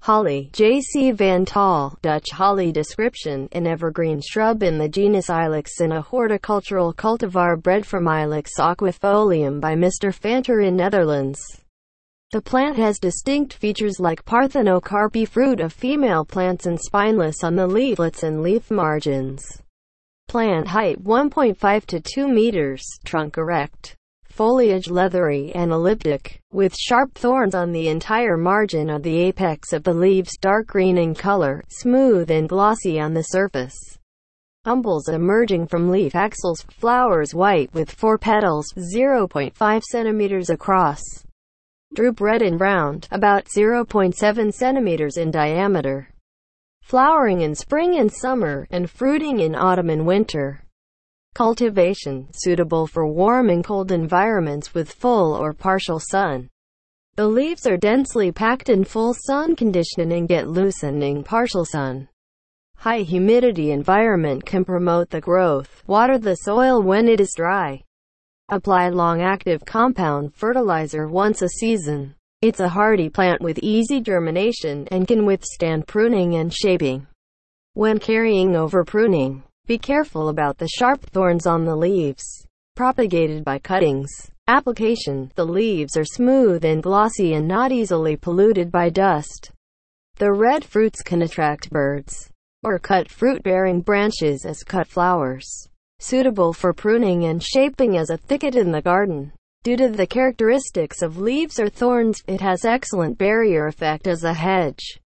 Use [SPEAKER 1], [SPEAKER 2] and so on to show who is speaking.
[SPEAKER 1] Holly, J.C. Van Tal, Dutch holly. Description: an evergreen shrub in the genus Ilex and a horticultural cultivar bred from Ilex aquifolium by Mr. Fanter in Netherlands. The plant has distinct features like parthenocarpy fruit of female plants and spineless on the leaflets and leaf margins. Plant height 1.5 to 2 meters, trunk erect. Foliage leathery and elliptic, with sharp thorns on the entire margin of the apex of the leaves, dark green in color, smooth and glossy on the surface. Umbels emerging from leaf axils, flowers white with 4 petals, 0.5 centimeters across. Drupe red and round, about 0.7 centimeters in diameter. Flowering in spring and summer, and fruiting in autumn and winter. Cultivation: suitable for warm and cold environments with full or partial sun. The leaves are densely packed in full sun condition and get loosening partial sun. High humidity environment can promote the growth. Water the soil when it is dry. Apply long-active compound fertilizer once a season. It's a hardy plant with easy germination and can withstand pruning and shaping. When carrying over pruning, be careful about the sharp thorns on the leaves. Propagated by cuttings. Application: the leaves are smooth and glossy and not easily polluted by dust. The red fruits can attract birds. Or cut fruit-bearing branches as cut flowers. Suitable for pruning and shaping as a thicket in the garden. Due to the characteristics of leaves or thorns, it has excellent barrier effect as a hedge.